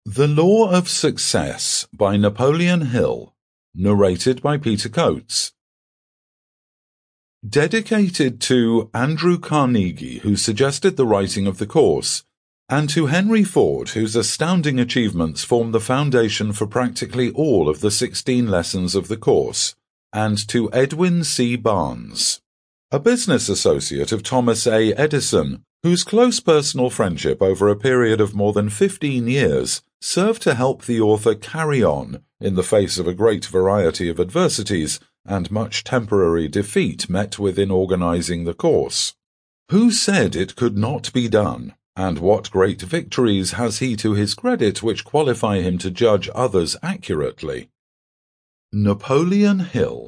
The Law of Success by Napoleon Hill, narrated by Peter Coates. Dedicated to Andrew Carnegie, who suggested the writing of the course, and to Henry Ford, whose astounding achievements form the foundation for practically all of the 16 lessons of the course, and to Edwin C. Barnes, a business associate of Thomas A. Edison, whose close personal friendship over a period of more than 15 years served to help the author carry on in the face of a great variety of adversities and much temporary defeat met with in organizing the course. Who said it could not be done, and what great victories has he to his credit which qualify him to judge others accurately? Napoleon Hill.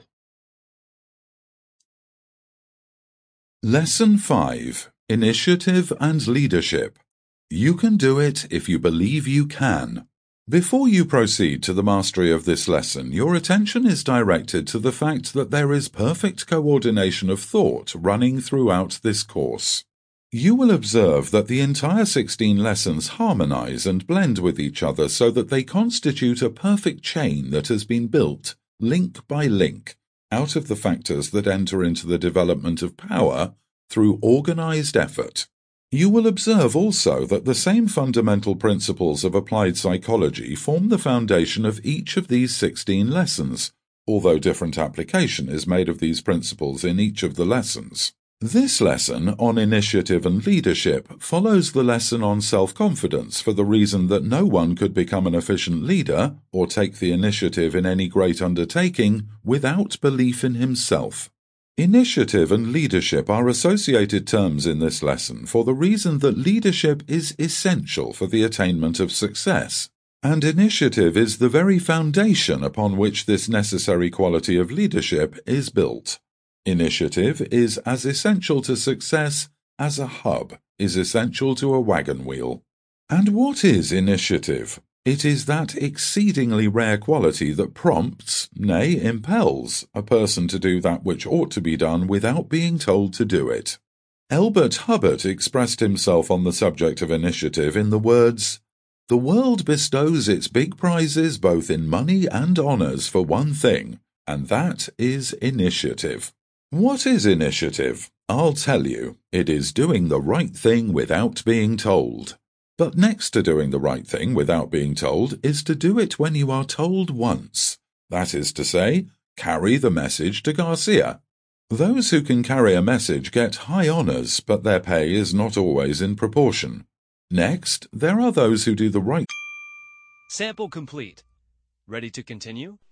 Lesson 5. Initiative and Leadership. You can do it if you believe you can. Before you proceed to the mastery of this lesson, your attention is directed to the fact that there is perfect coordination of thought running throughout this course. You will observe that the entire 16 lessons harmonize and blend with each other so that they constitute a perfect chain that has been built, link by link, out of the factors that enter into the development of power through organized effort. You will observe also that the same fundamental principles of applied psychology form the foundation of each of these 16 lessons, although different application is made of these principles in each of the lessons. This lesson on initiative and leadership follows the lesson on self-confidence for the reason that no one could become an efficient leader or take the initiative in any great undertaking without belief in himself. Initiative and leadership are associated terms in this lesson for the reason that leadership is essential for the attainment of success, and initiative is the very foundation upon which this necessary quality of leadership is built. Initiative is as essential to success as a hub is essential to a wagon wheel. And what is initiative? It is that exceedingly rare quality that prompts, nay, impels, a person to do that which ought to be done without being told to do it. Elbert Hubbard expressed himself on the subject of initiative in the words, "The world bestows its big prizes both in money and honors for one thing, and that is initiative." What is initiative? I'll tell you. It is doing the right thing without being told. But next to doing the right thing without being told is to do it when you are told once. That is to say, carry the message to Garcia. Those who can carry a message get high honors, but their pay is not always in proportion. Next, there are those who do the right. Sample complete. Ready to continue?